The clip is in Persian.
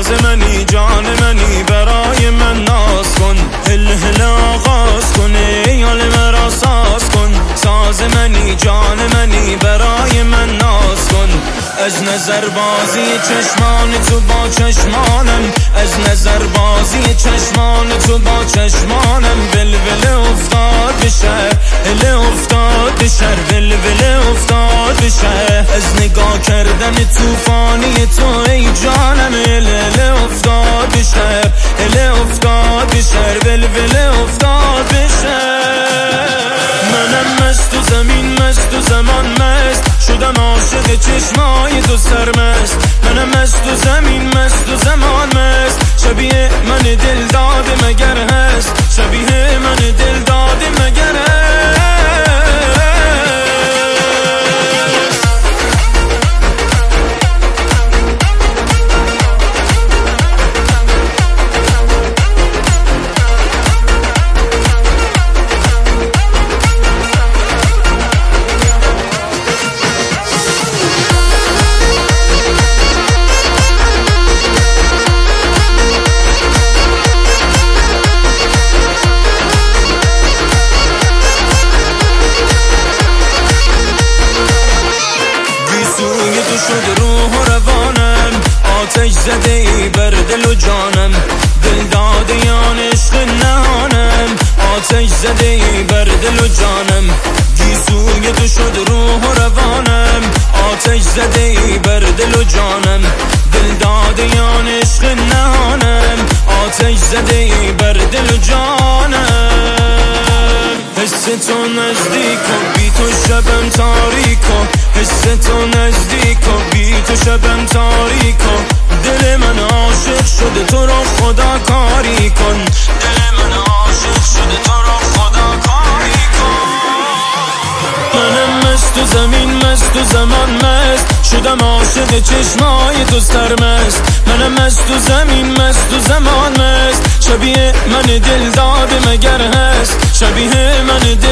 ساز منی جان منی برای من ناز کن، هل هل آغاز کن ای حال مرا ساز کن. ساز منی جان منی برای من ناز کن. از نظر بازی چشمان تو با چشمانم، از نظر بازی چشمان تو با چشمانم. ولوله افتاد به شهر، هله افتاد به شهر، ولوله افتاد به شهر. از نگاه کردن توفانی تو ای جانم، هله افتاد به شهر، هله افتاد به شهر، ولوله افتاد به شهر. منم مست و زمین مست و زمان مست، شدم عاشق چشمای تو سرمست. منم مست و زمین مست و زمان مست، شبیه من دل داده مگر هست، شبیه من دل داده مگر هست. شد روح و روانم، آتش زده ای بر دل و جانم. دل داده یان عشق نهانم، آتش زده ای بر دل و جانم. گیسوی تو شد روح و روانم، آتش زده ای بر دل و جانم. دل داده یان عشق نهانم، آتش زده ای بر دل و جانم. حس تو نزدیک و بی تو شبم تاریک و، حس تو نزدیک و بی تو شبم تاریک و. دل من عاشق شده تو رو خدا کاری کن، دل من عاشق شده تو رو خدا کاری کن. منم مست و زمین مست و زمان مست، شدم عاشق چشمای تو سرمست. منم مست و زمین مست و زمان مست، شبیه من دل داده مگر هست، شبیه من دل